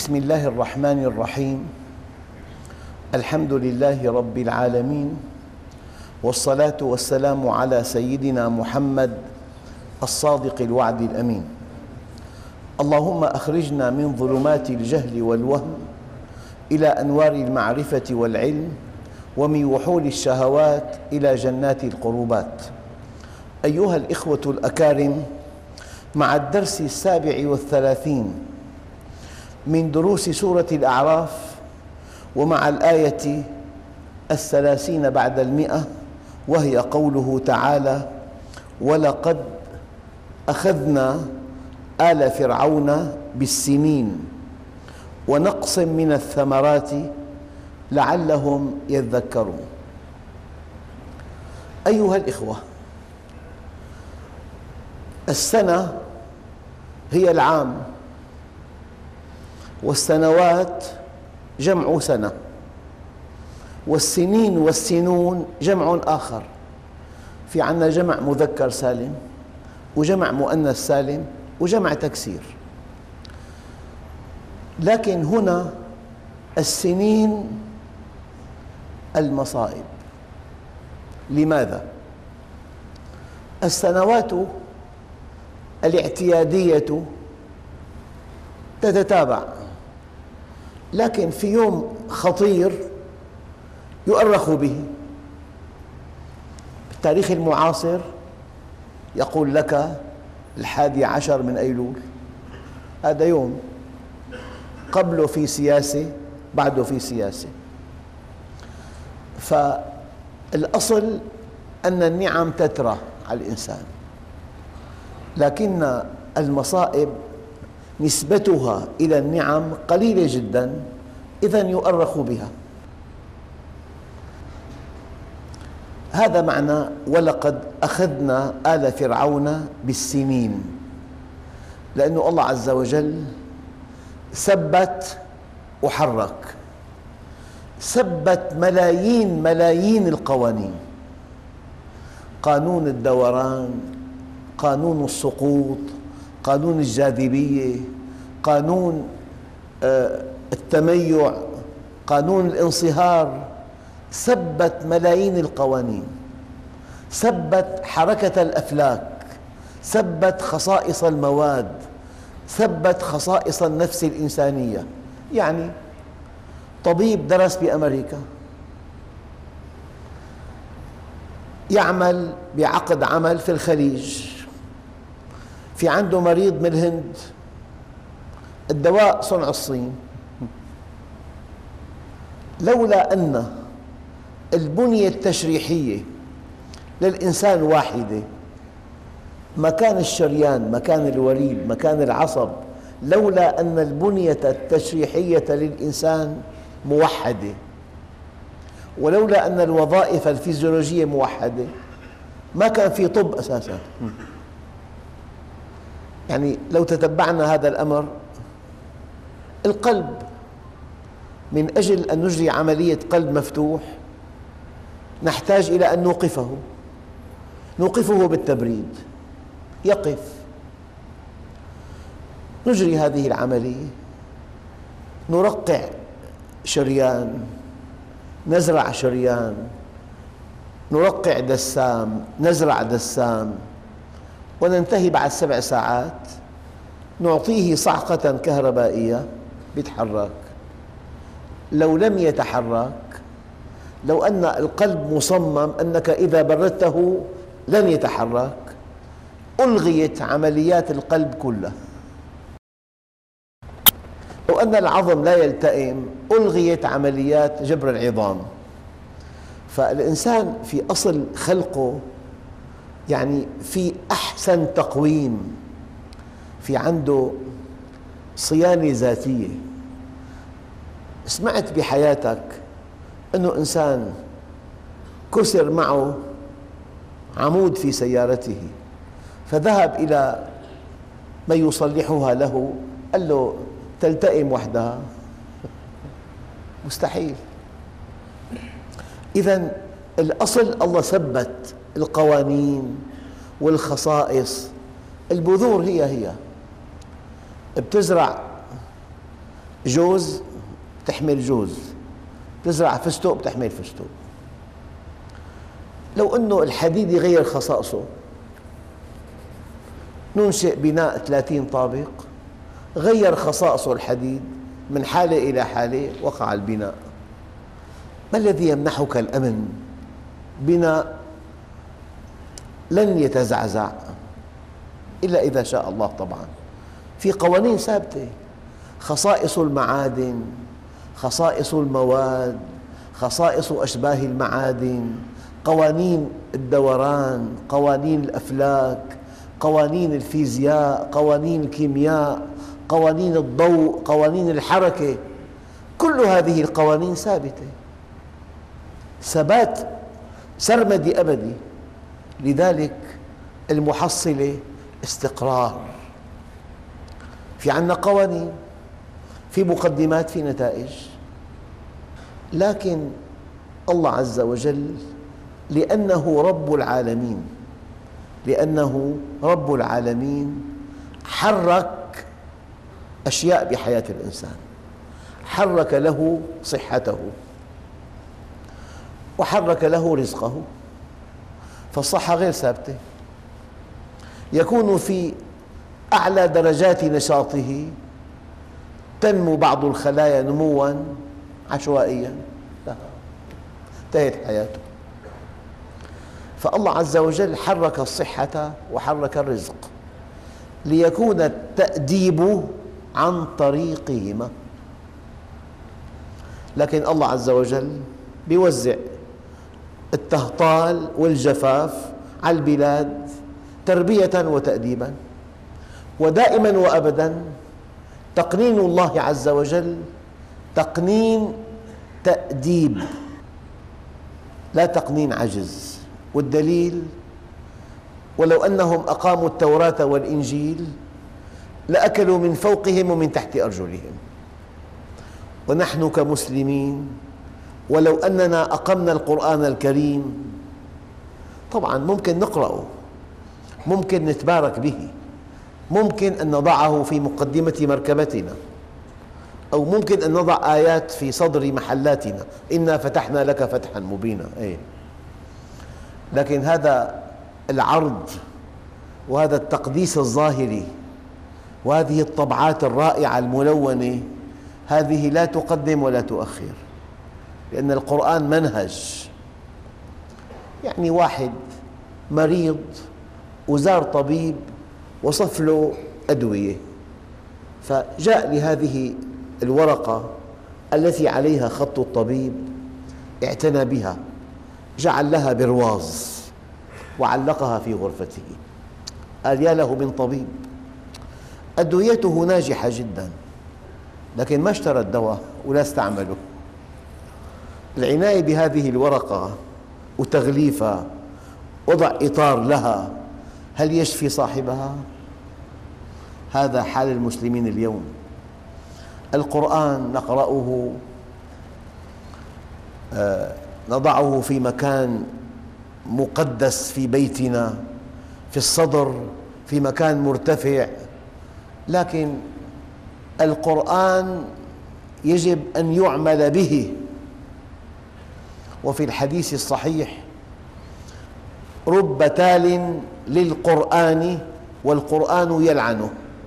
بسم الله الرحمن الرحيم. الحمد لله رب العالمين، والصلاة والسلام على سيدنا محمد الصادق الوعد الأمين. اللهم أخرجنا من ظلمات الجهل والوهم إلى أنوار المعرفة والعلم، ومن وحول الشهوات إلى جنات القربات. أيها الإخوة الأكارم، مع الدرس 37 من دروس سورة الأعراف، ومع الآية 30 بعد 100، وهي قوله تعالى: ولقد أخذنا آل فرعون بالسنين ونقص من الثمرات لعلهم يذكرون. أيها الإخوة، السنة هي العام، والسنوات جمع سنة، والسنين والسنون جمع آخر. في عندنا جمع مذكر سالم، وجمع مؤنث سالم، وجمع تكسير. لكن هنا السنين المصائب. لماذا؟ السنوات الاعتيادية تتتابع، لكن في يوم خطير يؤرخ به. التاريخ المعاصر يقول لك 11 من أيلول، هذا يوم قبله في سياسة، بعده في سياسة. فالأصل أن النعم تترى على الإنسان، لكن المصائب نسبتها إلى النعم قليلة جدا، إذن يؤرخ بها. هذا معنى ولقد أخذنا آل فرعون بالسنين، لأن الله عز وجل ثبت وحرك، ثبت ملايين القوانين: قانون الدوران، قانون السقوط، قانون الجاذبية، قانون التميع، قانون الانصهار. ثبت ملايين القوانين، ثبت حركة الأفلاك، ثبت خصائص المواد، ثبت خصائص النفس الإنسانية. يعني طبيب درس بأمريكا، يعمل بعقد عمل في الخليج، في عنده مريض من الهند، الدواء صنع الصين. لولا أن البنية التشريحية للإنسان واحدة، مكان الشريان، مكان الوريد، مكان العصب، لولا أن البنية التشريحية للإنسان موحدة، ولولا أن الوظائف الفيزيولوجية موحدة، ما كان في طب أساساً. يعني لو تتبعنا هذا الأمر، القلب، من أجل أن نجري عملية قلب مفتوح نحتاج إلى أن نوقفه بالتبريد، يقف. نجري هذه العملية، نرقع شريان، نزرع شريان، نرقع دسام، نزرع دسام، وننتهي بعد 7 ساعات نعطيه صعقة كهربائية يتحرك. لو لم يتحرك، لو أن القلب مصمم أنك إذا بردته لن يتحرك، ألغيت عمليات القلب كلها. لو أن العظم لا يلتئم، ألغيت عمليات جبر العظام. فالإنسان في أصل خلقه يعني في أحسن تقويم، في عنده صيانة ذاتية. سمعت بحياتك أنه إنسان كسر معه عمود في سيارته، فذهب إلى من يصلحها له، قال له تلتئم وحدها؟ مستحيل. إذن الأصل الله ثبت القوانين والخصائص. البذور هي بتزرع جوز تحمل جوز، تزرع فستق بتحمل فستق. لو أنه الحديد يغير خصائصه، ننشئ بناء 30 طابق، غير خصائصه الحديد من حالة إلى حالة، وقع البناء. ما الذي يمنحك الأمن؟ بناء لن يتزعزع إلا إذا شاء الله طبعاً. في قوانين ثابتة، خصائص المعادن، خصائص المواد، خصائص أشباه المعادن، قوانين الدوران، قوانين الأفلاك، قوانين الفيزياء، قوانين الكيمياء، قوانين الضوء، قوانين الحركة، كل هذه القوانين ثابتة، ثبات سرمدي أبدي. لذلك المحصلة استقرار. في عندنا قوانين، في مقدمات، في نتائج، لكن الله عز وجل لأنه رب العالمين، لأنه رب العالمين حرك أشياء بحياة الإنسان، حرك له صحته وحرك له رزقه. فالصحة غير ثابتة، يكون في أعلى درجات نشاطه تنمو بعض الخلايا نمواً عشوائياً، انتهت حياته. فالله عز وجل حرك الصحة وحرك الرزق ليكون التأديب عن طريقهما. لكن الله عز وجل يوزع التهطال والجفاف على البلاد تربية وتأديبا، ودائما وأبدا تقنين الله عز وجل تقنين تأديب، لا تقنين عجز. والدليل ولو أنهم أقاموا التوراة والإنجيل لأكلوا من فوقهم ومن تحت أرجلهم. ونحن كمسلمين ولو أننا أقمنا القرآن الكريم، طبعاً ممكن نقرأه، ممكن نتبارك به، ممكن أن نضعه في مقدمة مركبتنا، أو ممكن أن نضع آيات في صدر محلاتنا، إنا فتحنا لك فتحاً مبينا. لكن هذا العرض وهذا التقديس الظاهري وهذه الطبعات الرائعة الملونة، هذه لا تقدم ولا تؤخر، لأن القرآن منهج. يعني واحد مريض وزار طبيب وصف له أدوية، فجاء لهذه الورقة التي عليها خط الطبيب، اعتنى بها، جعل لها برواز وعلقها في غرفته. قال يا له من طبيب أدويته ناجحة جدا، لكن ما اشترى الدواء ولا استعمله. العناية بهذه الورقة وتغليفها، وضع إطار لها، هل يشفي صاحبها؟ هذا حال المسلمين اليوم. القرآن نقرأه، نضعه في مكان مقدس في بيتنا، في الصدر، في مكان مرتفع، لكن القرآن يجب أن يعمل به. وفي الحديث الصحيح رب تال للقرآن والقرآن يلعنه.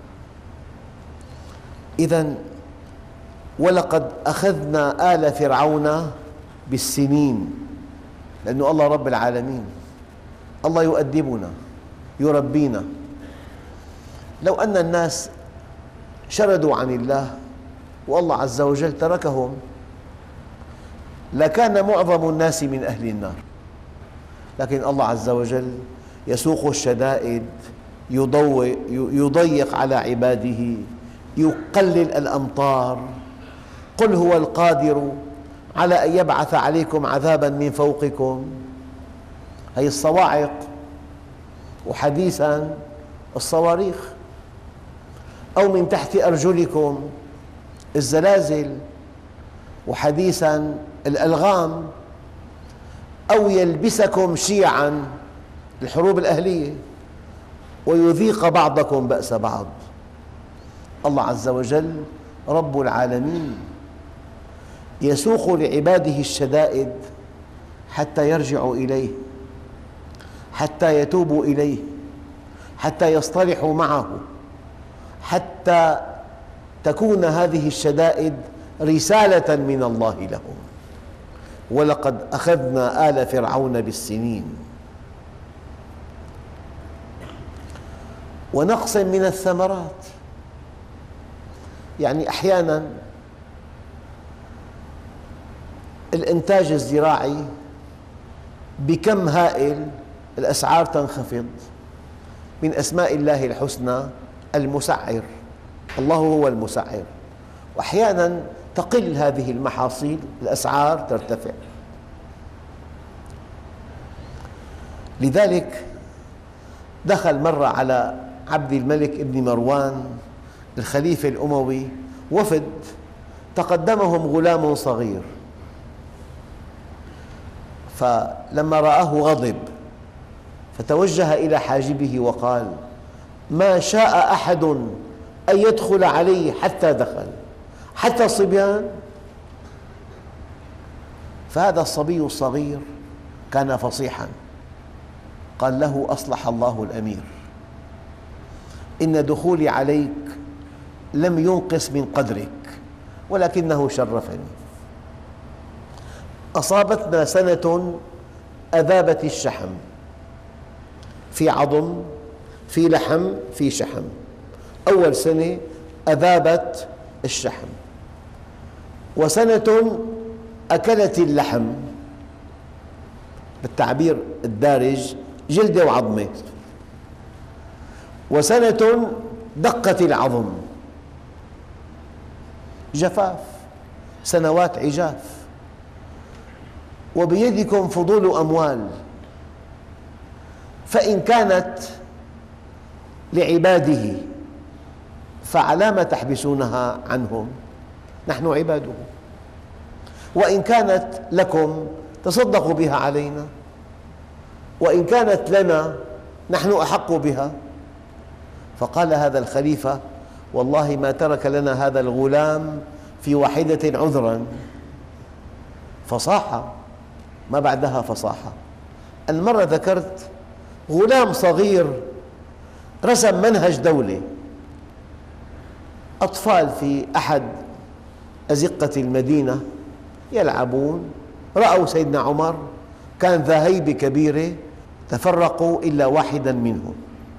إذن ولقد أخذنا آل فرعون بالسنين، لأنه الله رب العالمين، الله يؤدبنا يربينا. لو أن الناس شردوا عن الله والله عز وجل تركهم لكان معظم الناس من أهل النار، لكن الله عز وجل يسوق الشدائد، يضيق على عباده، يقلل الأمطار. قل هو القادر على أن يبعث عليكم عذابا من فوقكم، هي الصواعق، وحديثا الصواريخ، أو من تحت أرجلكم الزلازل، وحديثا الألغام، أو يلبسكم شيعا الحروب الأهلية ويذيق بعضكم بأس بعض. الله عز وجل رب العالمين يسوق لعباده الشدائد حتى يرجعوا إليه، حتى يتوبوا إليه، حتى يصطلحوا معه، حتى تكون هذه الشدائد رسالة من الله لهم. ولقد أخذنا آل فرعون بالسنين ونقص من الثمرات. يعني أحياناً الإنتاج الزراعي بكم هائل الأسعار تنخفض. من أسماء الله الحسنى المسعر، الله هو المسعر، وأحياناً تقل هذه المحاصيل، الأسعار ترتفع. لذلك دخل مرة على عبد الملك ابن مروان الخليفة الأموي وفد، تقدمهم غلام صغير، فلما رآه غضب فتوجه إلى حاجبه وقال: ما شاء أحد أن يدخل علي حتى دخل، حتى الصبيان. فهذا الصبي الصغير كان فصيحاً، قال له: أصلح الله الأمير، إن دخولي عليك لم ينقص من قدرك ولكنه شرفني. أصابتنا سنة أذابت الشحم، في عظم، في لحم، في شحم. أول سنة أذابت الشحم، وسنة أكلت اللحم، بالتعبير الدارج جلدة وعظمة، وسنة دقت العظم، جفاف، سنوات عجاف. وبيدكم فضول أموال، فإن كانت لعباده فعلى ما تحبسونها عنهم؟ نحن عباده. وإن كانت لكم تصدقوا بها علينا، وإن كانت لنا نحن أحق بها. فقال هذا الخليفة: والله ما ترك لنا هذا الغلام في واحدة عذراً. فصاحة، ما بعدها فصاحة. المرة ذكرت غلام صغير رسم منهج دولة. أطفال في أحد أزقة المدينة يلعبون، رأوا سيدنا عمر كان ذا هيبة كبيرة، تفرقوا إلا واحداً منهم.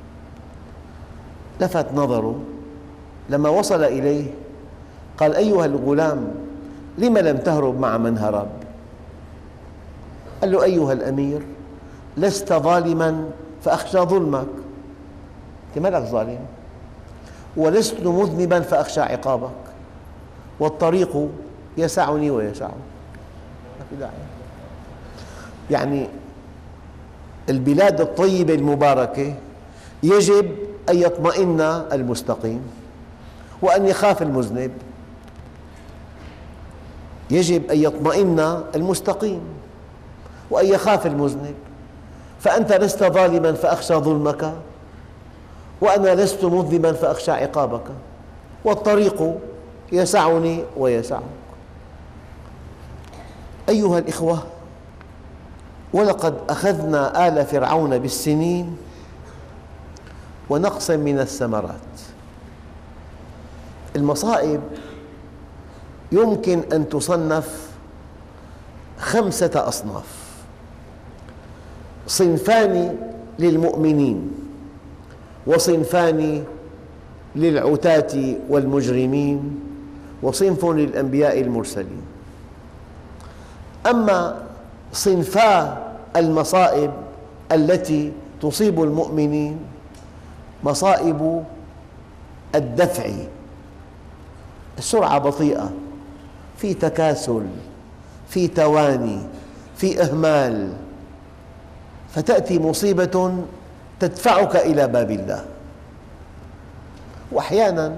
لفت نظره، لما وصل إليه قال: أيها الغلام، لم لم تهرب مع من هرب؟ قال له: أيها الأمير، لست ظالماً فأخشى ظلمك، أنت ما لك ظالم، ولست مذنباً فأخشى عقابك، والطريق يسعني ويسعك. ما في داعي. يعني البلاد الطيبة المباركة يجب أن يطمئن المستقيم وأن يخاف المذنب. يجب أن يطمئن المستقيم وأن يخاف المذنب. فأنت لست ظالماً فأخشى ظلمك، وأنا لست مذنباً فأخشى عقابك، والطريق يسعني ويسعك. أيها الإخوة، ولقد أخذنا آل فرعون بالسنين ونقص من الثمرات. المصائب يمكن أن تصنف 5 أصناف: صنفان للمؤمنين، وصنفان للعتاة والمجرمين، وصنف للأنبياء المرسلين. أما صنفا المصائب التي تصيب المؤمنين مصائب الدفع، السرعة بطيئة، في تكاسل، في تواني، في إهمال، فتأتي مصيبة تدفعك إلى باب الله. وأحياناً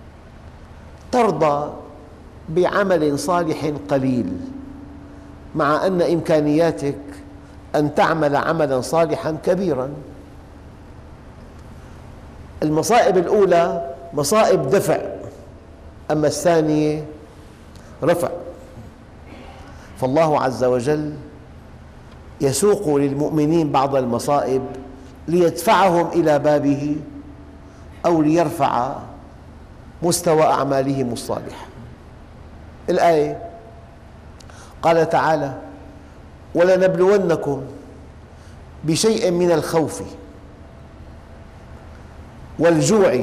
ترضى بعمل صالح قليل مع أن إمكانياتك أن تعمل عملاً صالحاً كبيراً. المصائب الأولى مصائب دفع، أما الثانية رفع. فالله عز وجل يسوق للمؤمنين بعض المصائب ليدفعهم إلى بابه أو ليرفع مستوى أعمالهم الصالحة. الآية قال تعالى: ولنبلونكم بشيء من الخوف والجوع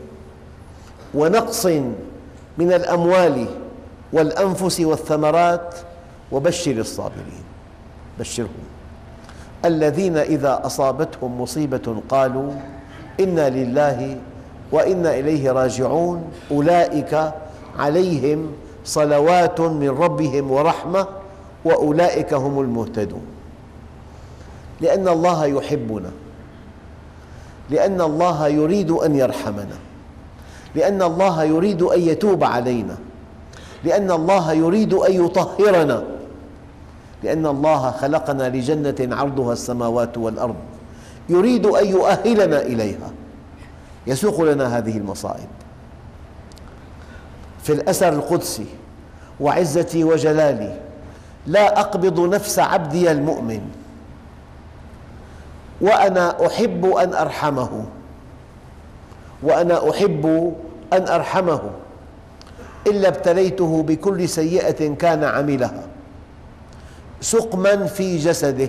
ونقص من الأموال والأنفس والثمرات وبشر الصابرين. بشرهم الذين إذا أصابتهم مصيبة قالوا إنا لله وإنا إليه راجعون أولئك عليهم صلوات من ربهم ورحمة وأولئك هم المهتدون. لأن الله يحبنا، لأن الله يريد أن يرحمنا، لأن الله يريد أن يتوب علينا، لأن الله يريد أن يطهرنا، لأن الله خلقنا لجنة عرضها السماوات والأرض يريد أن يؤهلنا إليها، يسوق لنا هذه المصائب. في الأثر القدسي: وعزتي وجلالي لا أقبض نفس عبدي المؤمن وأنا أحب أن أرحمه، وأنا أحب أن أرحمه إلا ابتليته بكل سيئة كان عملها، سقما في جسده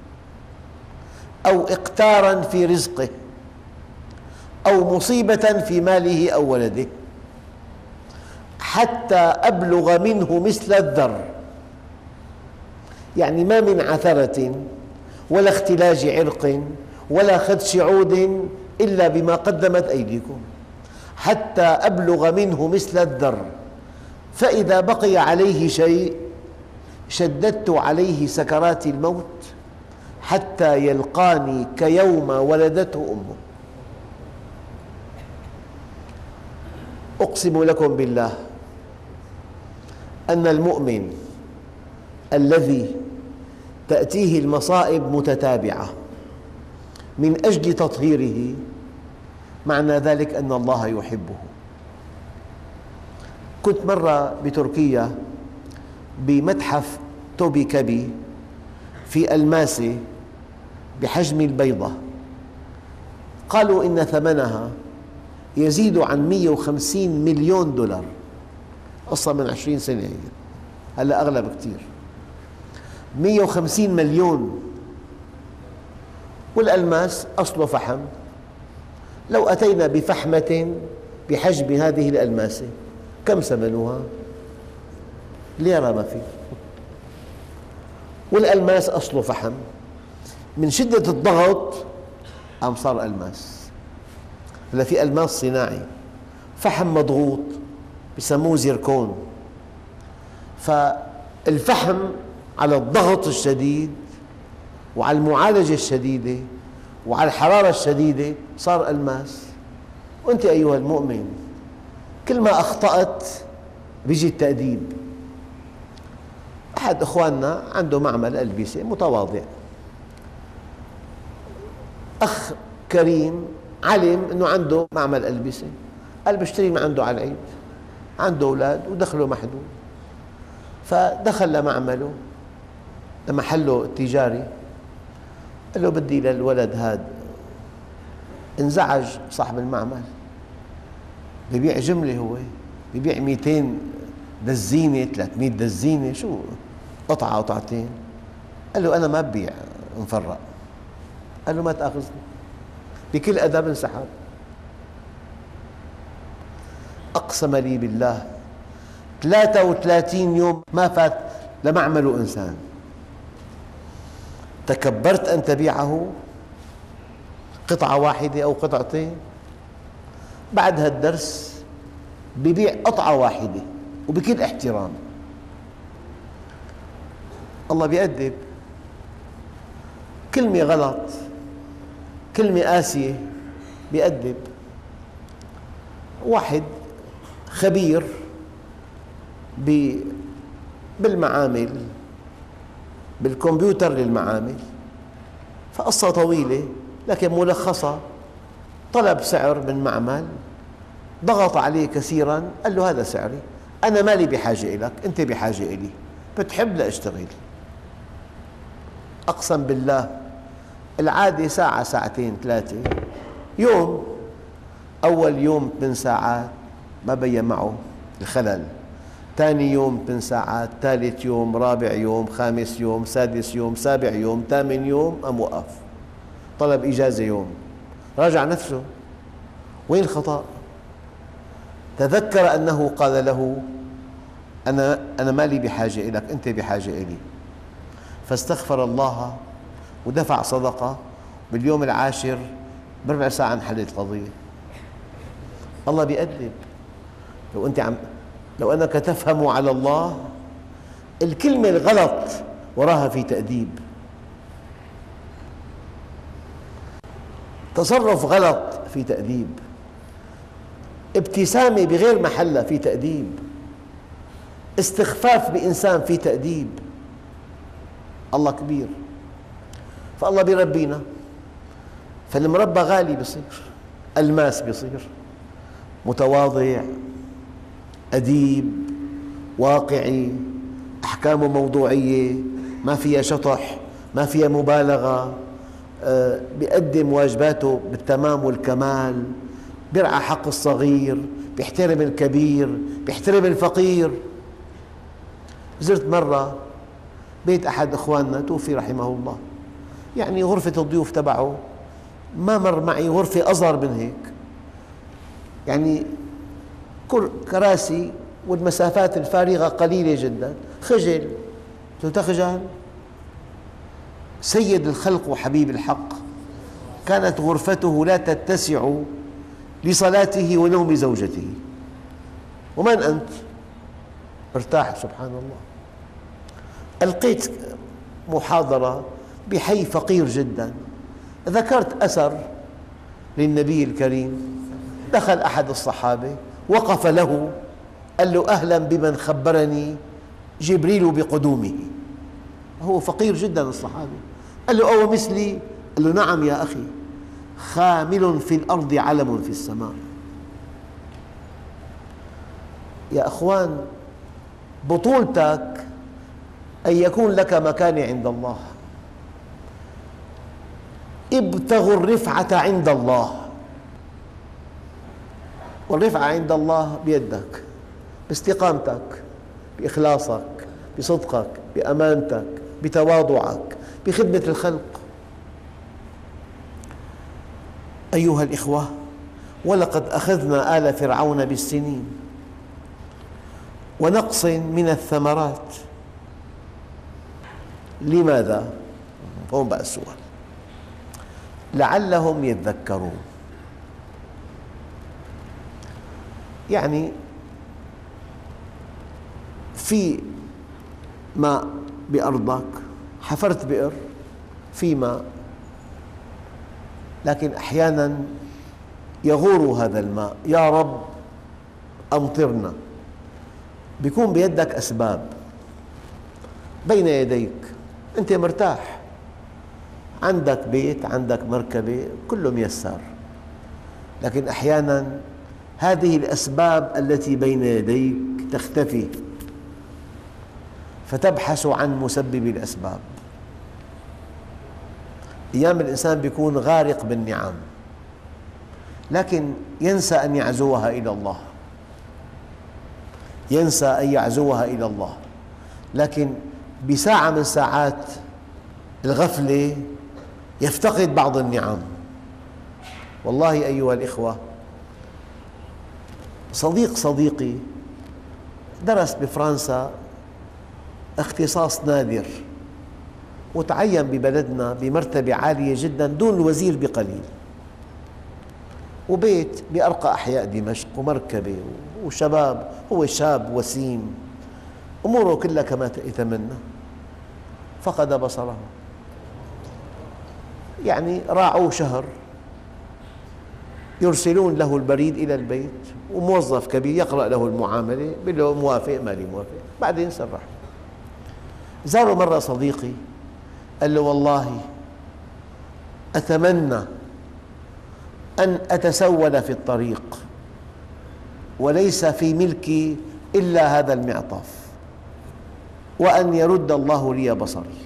أو إقتارا في رزقه أو مصيبة في ماله أو ولده، حتى أبلغ منه مثل الذر. يعني ما من عثرة ولا اختلاج عرق ولا خدش عود إلا بما قدمت أيديكم، حتى أبلغ منه مثل الذر، فإذا بقي عليه شيء شددت عليه سكرات الموت حتى يلقاني كيوم ولدته أمه. أقسم لكم بالله أن المؤمن الذي تأتيه المصائب متتابعة من أجل تطهيره معنى ذلك أن الله يحبه. كنت مرة بتركيا بمتحف توبي كبي في ألماسة بحجم البيضة، قالوا إن ثمنها يزيد عن 150 مليون دولار. قصة من 20 سنة، هلأ أغلى بكثير. 150 مليون، والألماس أصله فحم. لو أتينا بفحمة بحجم هذه الألماسة كم ثمنها؟ ليرة ما في. والألماس أصله فحم، من شدة الضغط قام صار ألماس. هلا في ألماس صناعي، فحم مضغوط بسموه زيركون. فالفحم على الضغط الشديد وعلى المعالجة الشديدة وعلى الحرارة الشديدة صار ألماس. وأنت أيها المؤمن كل ما أخطأت بيجي التأديب. أحد إخواننا عنده معمل ألبسة متواضع، أخ كريم علم أنه عنده معمل ألبسة، قال بشتري من عنده على العيد، عنده أولاد ودخله محدود، فدخل لمعمله لمحله التجاري، قال له بدي للولد هذا. انزعج صاحب المعمل، بيبيع جملة، هو بيبيع 200 دزينة 300 دزينة، شو قطعة قطعتين. قال له أنا ما ببيع مفرق. قال له ما تأخذني. بكل أدب انسحب. أقسم لي بالله 33 يوم ما فات لمعمل إنسان. تكبرت أن تبيعه قطعة واحدة أو قطعتين؟ بعد هالدرس ببيع قطعة واحدة وبكل احترام. الله بيأدب. كلمة غلط، كلمة قاسية بيأدب. واحد خبير بالمعامل، بالكمبيوتر للمعامل، فقصة طويلة لكن ملخصة. طلب سعر من معمل ضغط عليه كثيرا، قال له هذا سعري، أنا مالي بحاجة إليك، أنت بحاجة إلي، بتحب لأشتغل. أقسم بالله العادة ساعة ساعتين ثلاثة، يوم، أول يوم 8 ساعات ما بين معه الخلل، ثاني يوم 8 ساعات، ثالث يوم، رابع يوم، خامس يوم، سادس يوم، سابع يوم، ثامن يوم قام وقف، طلب إجازة يوم، راجع نفسه، وين الخطأ؟ تذكر أنه قال له أنا مالي بحاجة إليك، أنت بحاجة إلي، فاستغفر الله ودفع صدقة. باليوم العاشر بربع ساعة انحلت القضية. الله بيأدب. لو أنك تفهم على الله، الكلمة الغلط وراها في تأديب، تصرف غلط في تأديب، ابتسامة بغير محلها في تأديب، استخفاف بإنسان في تأديب. الله كبير، فالله بيربينا، فالمربى غالي بيصير، ألماس بيصير، متواضع، أديب، واقعي، أحكامه موضوعية، ما فيها شطح، ما فيها مبالغة، بيقدم واجباته بالتمام والكمال، بيرعى حق الصغير، بيحترم الكبير، بيحترم الفقير. زرت مرة بيت أحد أخواننا توفي رحمه الله، يعني غرفة الضيوف تبعه ما مر معي غرفة أصغر من هيك، يعني كراسي والمسافات الفارغة قليلة جدا. خجل، تخجل؟ سيد الخلق وحبيب الحق كانت غرفته لا تتسع لصلاته ونوم زوجته، ومن أنت؟ ارتاح سبحان الله. ألقيت محاضرة بحي فقير جدا، ذكرت أثر للنبي الكريم، دخل أحد الصحابة وقف له، قال له أهلا بمن خبرني جبريل بقدومه. هو فقير جدا الصحابي، قال له أو مثلي؟ قال له نعم يا أخي، خامل في الأرض علم في السماء. يا أخوان، بطولتك أن يكون لك مكانة عند الله. ابتغوا الرفعة عند الله، والرفعة عند الله بيدك، باستقامتك، بإخلاصك، بصدقك، بأمانتك، بتواضعك، بخدمة الخلق. أيها الإخوة، ولقد أخذنا آل فرعون بالسنين ونقص من الثمرات. لماذا؟ هون بقى السؤال. لعلهم يذكرون. يعني في ماء بأرضك، حفرت بئر، في ماء، لكن أحياناً يغور هذا الماء، يا رب أمطرنا. بيكون بيدك أسباب، بين يديك، أنت مرتاح، عندك بيت، عندك مركبة، كله ميسر، لكن أحياناً هذه الأسباب التي بين يديك تختفي، فتبحث عن مسبب الأسباب. أيام الإنسان يكون غارق بالنعم، لكن ينسى أن يعزوها إلى الله، ينسى أن يعزوها إلى الله، لكن بساعة من ساعات الغفلة يفتقد بعض النعم. والله أيها الإخوة، صديقي درس بفرنسا اختصاص نادر، وتعين ببلدنا بمرتبة عالية جدا دون الوزير بقليل، وبيت بأرقى أحياء دمشق، ومركبة وشباب، هو شاب وسيم، أموره كلها كما يتمنى. فقد بصره، يعني راعوه شهر، يرسلون له البريد إلى البيت، وموظف كبير يقرأ له المعاملة، يقول له موافق مالي موافق، بعدين سرح. زاره مرة صديقي، قال له والله أتمنى أن أتسول في الطريق، وليس في ملكي إلا هذا المعطف، وأن يرد الله لي بصري.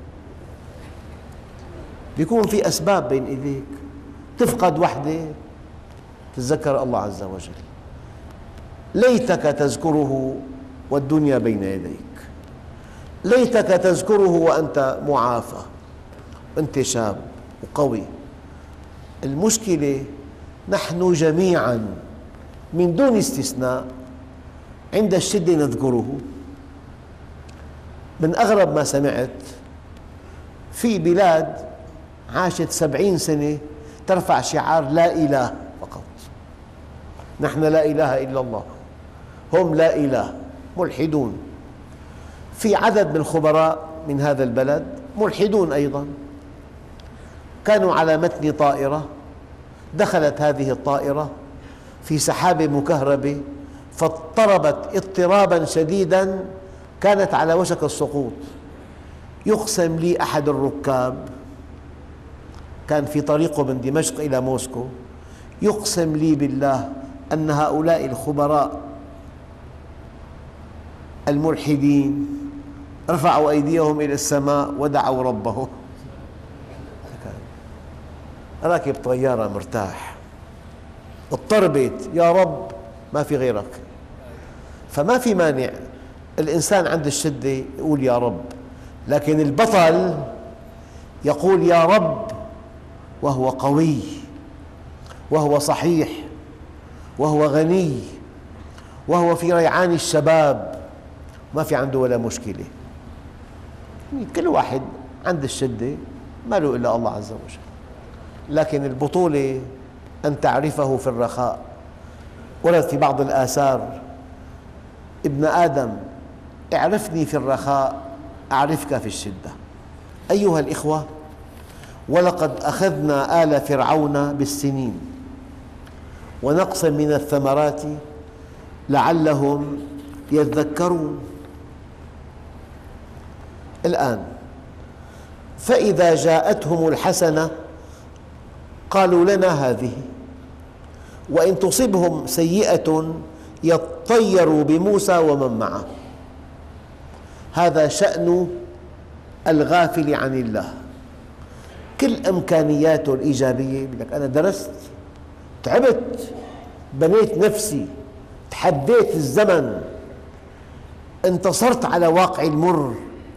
بيكون في أسباب بين إيديك، تفقد وحدة تتذكر الله عز وجل. ليتك تذكره والدنيا بين يديك، ليتك تذكره وأنت معافى، أنت شاب وقوي. المشكلة نحن جميعاً من دون استثناء عند الشدة نذكره. من أغرب ما سمعت، في بلاد عاشت 70 سنة ترفع شعار لا إله فقط. نحن لا إله إلا الله، هم لا إله، ملحدون. في عدد من الخبراء من هذا البلد ملحدون أيضا، كانوا على متن طائرة، دخلت هذه الطائرة في سحابة مكهربة فاضطربت اضطرابا شديدا، كانت على وشك السقوط. يقسم لي أحد الركاب، كان في طريقه من دمشق إلى موسكو، يقسم لي بالله أن هؤلاء الخبراء الملحدين رفعوا أيديهم إلى السماء ودعوا ربهم. راكب طيارة مرتاح، اضطربت، يا رب ما في غيرك. فما في مانع الإنسان عند الشدة يقول يا رب، لكن البطل يقول يا رب وهو قوي، وهو صحيح، وهو غني، وهو في ريعان الشباب، ما في عنده ولا مشكلة. كل واحد عند الشدة ما له إلا الله عز وجل. لكن البطولة أن تعرفه في الرخاء. ورد في بعض الآثار: ابن آدم اعرفني في الرخاء أعرفك في الشدة. أيها الإخوة، ولقد أخذنا آل فرعون بالسنين ونقص من الثمرات لعلهم يذكرون. الآن فإذا جاءتهم الحسنة قالوا لنا هذه، وإن تصبهم سيئة يطيروا بموسى ومن معه. هذا شأن الغافل عن الله. كل إمكانياته الإيجابية، يقول لك أنا درست، تعبت، بنيت نفسي، تحديت الزمن، انتصرت على واقع المر،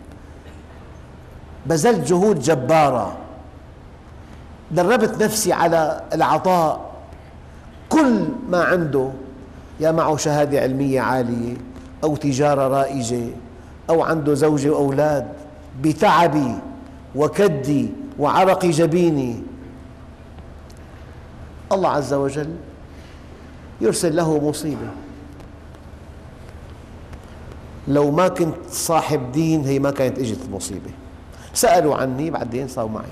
بذلت جهود جبارة، دربت نفسي على العطاء. كل ما عنده، يا معه شهادة علمية عالية أو تجارة رائجة أو عنده زوجة وأولاد، بتعبي وكدي وعرق جبيني الله عز وجل يرسل له مصيبة. لو ما كنت صاحب دين هي ما كانت اجت المصيبة. سألوا عني بعدين صاروا معي.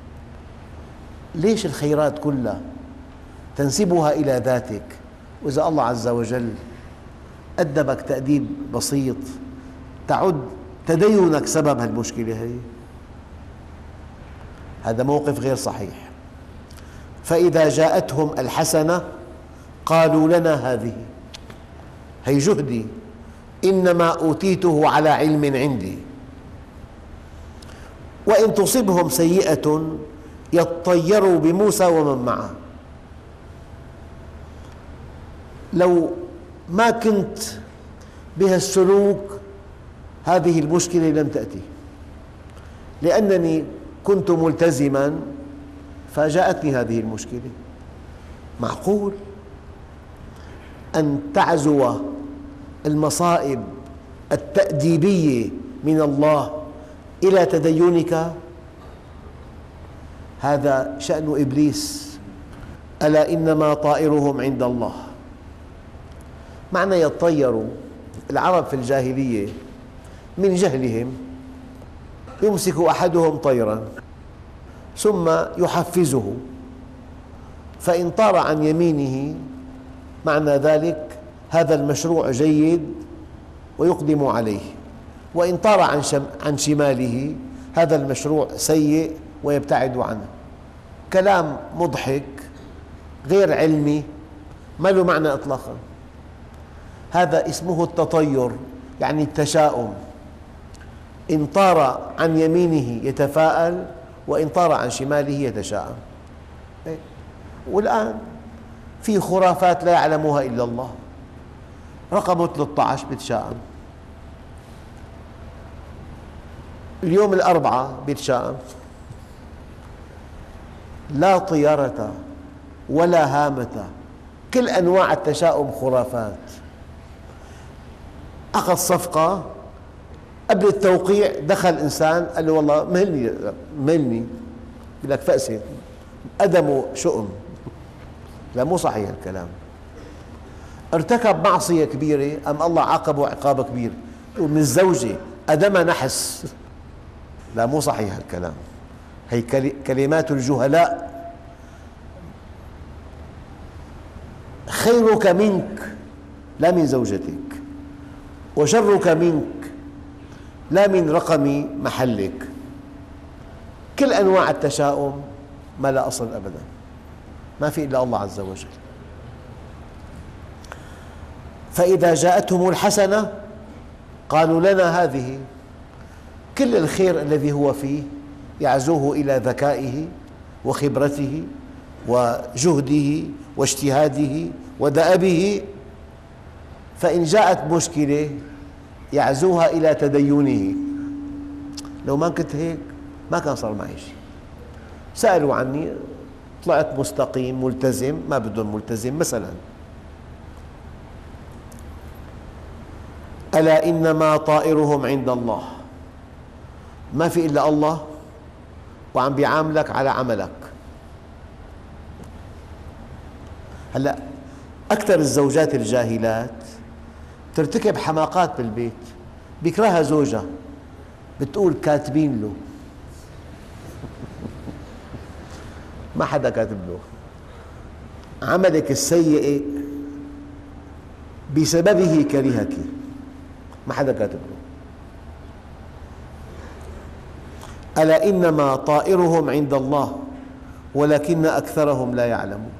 ليش الخيرات كلها تنسبها إلى ذاتك، وإذا الله عز وجل أدبك تأديب بسيط تعد تدينك سبب هالمشكلة هي؟ هذا موقف غير صحيح. فإذا جاءتهم الحسنة قالوا لنا هذه، هي جهدي، إنما أوتيته على علم عندي. وإن تصبهم سيئة يطيروا بموسى ومن معه. لو ما كنت بهالسلوك هذه المشكلة لم تأتي، لأنني كنت ملتزما فجاءتني هذه المشكلة. معقول أن تعزو المصائب التأديبية من الله إلى تدينك؟ هذا شأن إبليس. ألا إنما طائرهم عند الله. معنى يطيروا، العرب في الجاهلية من جهلهم يمسك أحدهم طيراً ثم يحفزه، فإن طار عن يمينه معنى ذلك هذا المشروع جيد ويقدم عليه، وإن طار عن شماله هذا المشروع سيء ويبتعد عنه. كلام مضحك غير علمي، ما له معنى إطلاقاً. هذا اسمه التطير، يعني التشاؤم. إن طار عن يمينه يتفاءل، وإن طار عن شماله يتشاءم. والآن في خرافات لا يعلمها إلا الله. رقم 13 بيتشاءم، اليوم الأربعاء بيتشاءم. لا طيرة ولا هامة، كل أنواع التشاؤم خرافات. عقد صفقة، قبل التوقيع دخل إنسان قال له والله مهلني، يقول لك فأسد، أدمه شؤم. لا، مو صحيح الكلام. ارتكب معصية كبيرة، أم الله عاقبه عقاب كبير، من الزوجة أدمها نحس. لا، مو صحيح الكلام، هي كلمات الجهلاء. خيرك منك لا من زوجتك، وشرك منك لا من رقم محلك. كل أنواع التشاؤم ما لا أصل أبدا، ما في إلا الله عز وجل. فإذا جاءتهم الحسنة قالوا لنا هذه. كل الخير الذي هو فيه يعزوه إلى ذكائه وخبرته وجهده واجتهاده ودأبه. فإن جاءت مشكلة يعزوها إلى تدينه. لو ما كنت هيك ما كان صار معي شيء. سألوا عني، طلعت مستقيم ملتزم، ما بدهم ملتزم مثلا. ألا إنما طائرهم عند الله. ما في إلا الله، وعم بيعاملك على عملك. هلأ أكثر الزوجات الجاهلات ترتكب حماقات بالبيت، بيكرهها زوجها، بتقول كاتبين له. ما حدا كاتب له، عملك السيء بسببه كرهك، ما حدا كاتب له. ألا إنما طائرهم عند الله ولكن أكثرهم لا يعلمون.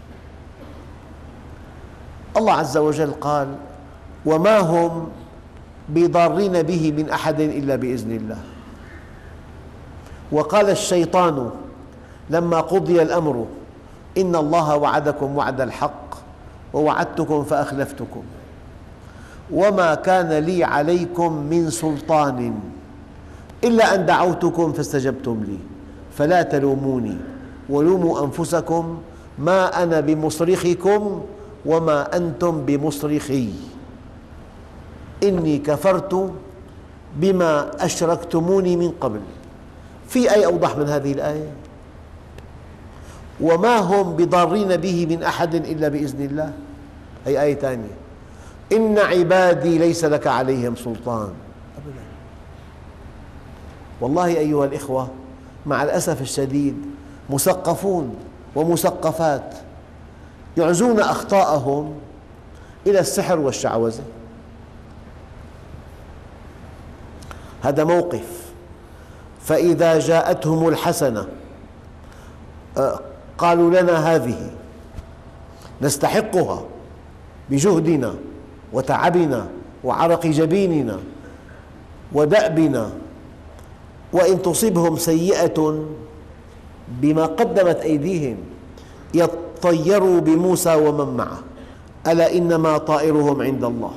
الله عز وجل قال: وما هم بضارين به من أحد إلا بإذن الله. وقال الشيطان لما قضي الأمر: إن الله وعدكم وعد الحق ووعدتكم فأخلفتكم وما كان لي عليكم من سلطان إلا أن دعوتكم فاستجبتم لي فلا تلوموني ولوموا أنفسكم ما أنا بمصرخكم وما أنتم بمصرخي إني كفرت بما أشركتموني من قبل. في أي أوضح من هذه الآية؟ وما هم بضارين به من أحد إلا بإذن الله. هي آية ثانية: إن عبادي ليس لك عليهم سلطان. أبدا. والله أيها الإخوة، مع الأسف الشديد مثقفون ومثقفات يعزون أخطاءهم إلى السحر والشعوذة. هذا موقف. فإذا جاءتهم الحسنة قالوا لنا هذه نستحقها بجهدنا وتعبنا وعرق جبيننا ودأبنا، وإن تصبهم سيئة بما قدمت أيديهم يطيروا بموسى ومن معه ألا إنما طائرهم عند الله.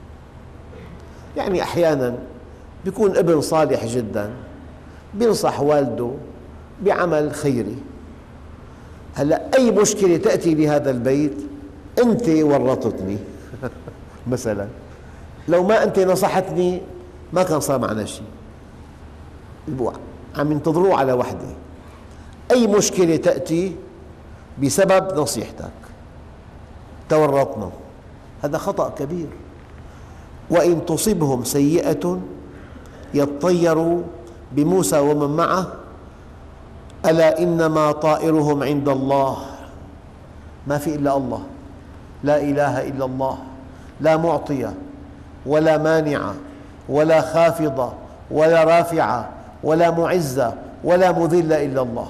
يعني أحيانا بيكون ابن صالح جدا بينصح والده بعمل خيري. هلأ أي مشكلة تأتي لهذا البيت: أنت ورطتني مثلا، لو ما أنت نصحتني ما كان صار معنا شيء. عم ينتظروه على وحدة. أي مشكلة تأتي بسبب نصيحتك، تورطنا. هذا خطأ كبير. وإن تصبهم سيئة يطيروا بموسى ومن معه ألا إنما طائرهم عند الله. ما في إلا الله، لا إله إلا الله، لا معطي ولا مانع ولا خافض ولا رافع ولا معز ولا مذل إلا الله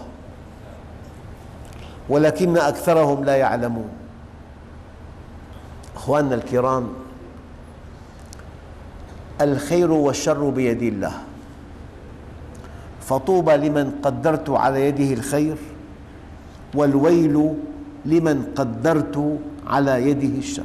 ولكن أكثرهم لا يعلمون. أخواننا الكرام، الخير والشر بيد الله، فطوبى لمن قدرت على يده الخير، والويل لمن قدرت على يده الشر.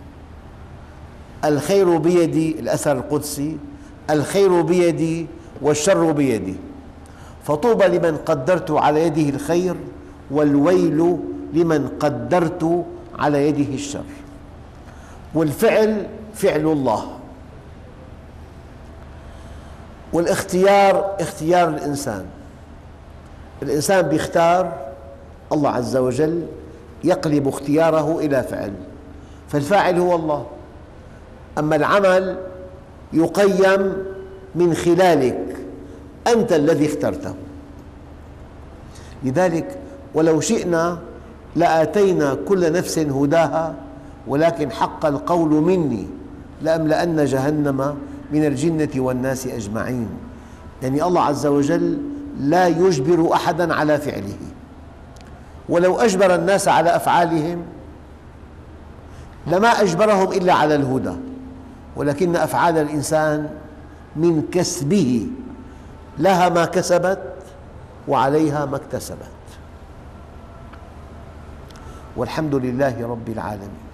الخير بيدي، الأثر القدسي، الخير بيدي والشر بيدي، فطوبى لمن قدرت على يده الخير، والويل لمن قدرت على يده الشر. والفعل فعل الله، والاختيار اختيار الإنسان. الإنسان بيختار، الله عز وجل يقلب اختياره إلى فعل، فالفاعل هو الله. أما العمل يقيم من خلالك، أنت الذي اخترته. لذلك ولو شئنا لآتينا كل نفس هداها، ولكن حق القول مني لأملأن جهنم من الجنة والناس أجمعين. يعني الله عز وجل لا يجبر أحدا على فعله، ولو أجبر الناس على أفعالهم لما أجبرهم إلا على الهدى، ولكن أفعال الإنسان من كسبه، لها ما كسبت وعليها ما اكتسبت، والحمد لله رب العالمين.